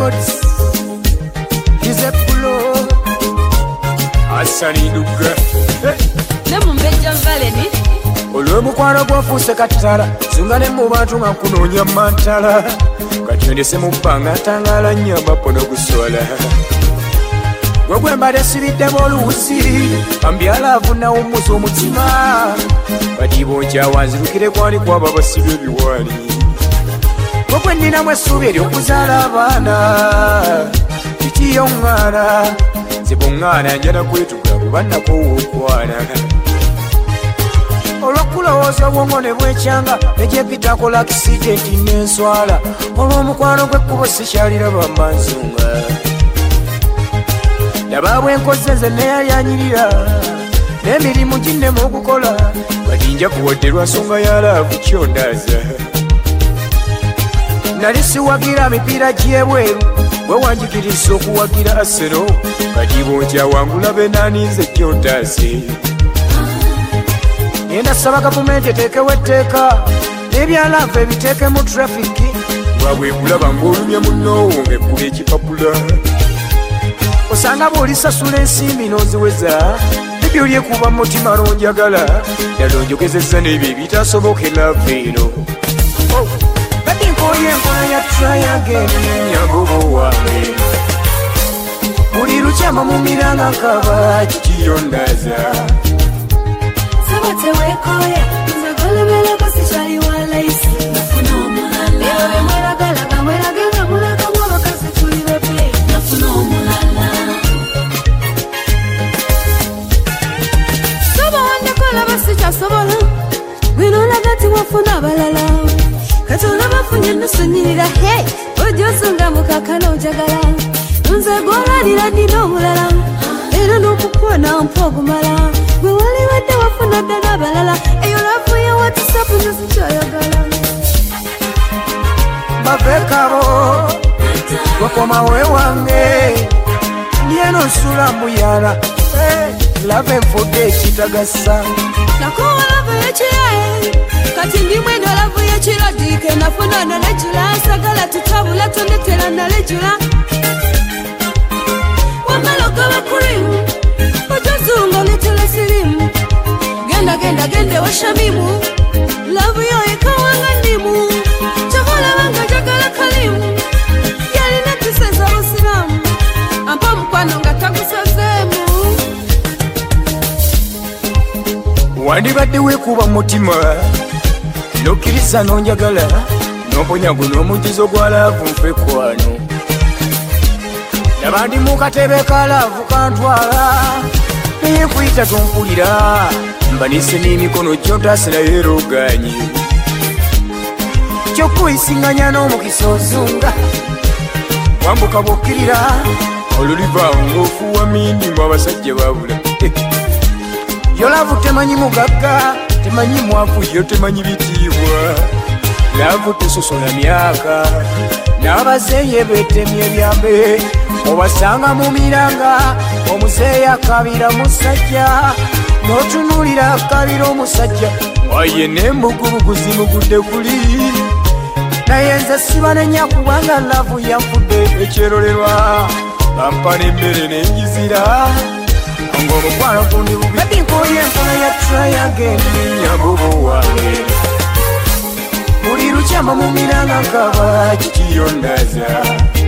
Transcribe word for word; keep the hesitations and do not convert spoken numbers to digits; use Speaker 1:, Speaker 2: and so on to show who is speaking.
Speaker 1: Records. He's a pro. Asani Duga.
Speaker 2: Nemu mbeja valeni.
Speaker 1: Olw'omukwano gwofuuse katala singane mu bantu nga nkunoonya mantala kati ondese mu bbanga ntangala nnyo ambapo n'okuswala gwe gwe mbadde sibiddemu oluwuzi ambyalaavu nawummuza omutima kati bonkyawa nzirukire kwani kwabo abasiba ebiwaali gwe gwe nninamu essuubi ery'okuzaala abaana kikiyo ŋŋaana nze bw'oŋŋaana njala kwetuga kuba nnakow'okwana olw'okulowooza obwongo ne bwekyanga egyepitakola akisidenti n'enswala olw'omukwano gw'ekkubo sikyaliraba manzunga laba bwenkoze nze neyayanyirira n'emirimu ginnemu okukola kati nja kuwadde lwa nsonga ya laavu kyondaaza nali siwagira mipiira gy'ebweru bwe wanjigiriza okuwagira asero kati bonkyawangula benaani nze kyondaase Yenda saba gavumenti eteekewo etteeka n'ebyalaavu ebiteeke mu trafiki bwabwe kulaba ng'olumya munnoowo ng'ekkula ekipapula osanga bw'olisasula ensimbi n'oziweza ebyo lyekuba mu mutima n'onjagala ddala onjogezezza n'ebyo ebitasobokera veero kati nkooye enkola ya trayageni nyagobo wange buli lukyama mu miranga nkaba kikiyondaza
Speaker 2: Sabate wekoya, nzagala belako sichali wala isi nafuna omulala lero bemweragala bamweragala mulaka mwabakazi tuli bepe nafuna omulala soba wandekola basikyasobola gwinolaga ti wafuna abalala kati olabafunye nosonyirira hey ojosonga mukakana ojagala nze gwolwalira nina omulala era n'okukona mpa ogumala gwe wali wadde wafuna ddala abalala eyo laavu ya watisapu nzesikyayagala
Speaker 1: bavekabo wakomawe wange lyeno nsula muyala lava enfudde ekitagasa
Speaker 2: nakowa laavu yekirae kati ndi mwendo laavu yekiradike nafuna nalejula sagala tutabula tondetera nalejula wamaloga bakurimu ojozunga letela sirimu genda genda gende washamimu lavu yo ekawanga ndimu chakola wanga jagala kalimu yalina tuseza abasiramu ampa mukwano nga tagusazemu
Speaker 1: wandibadde weekuba mu mutima n'okkiriza n'onjagala n'omponyago n'omugizo gwa laavu nfekwano nabandi mu katebe ka laavu kantwala naye nkuyita tompulira mbanise n'emikono gyontaase nayo era oganye kyokuyisinganya n'omukisa ozunga wambuka bwokkirira oluliva ng'ofuuwa mindimu abasajja babula yo laavu temanyi mugagga temanyi mwavu yo temanyi bitiibwa laavu tesosola myaka n'abazeeye beetemye ebyambe obasanga mu miranga omuzeeyi akabira musajja n'otunuulira akabira omusajja waye n'embugubugu zimugudde kuli naye nze siba nenya kubanga laavu yanfudde ekyerolerwa ampa n'emmere n'enjizira ng'omukwano gundi bubi kati nkooye enkola ya trayageni nyagobo wange buli lukyama mu miranga nkaba kikiyondaza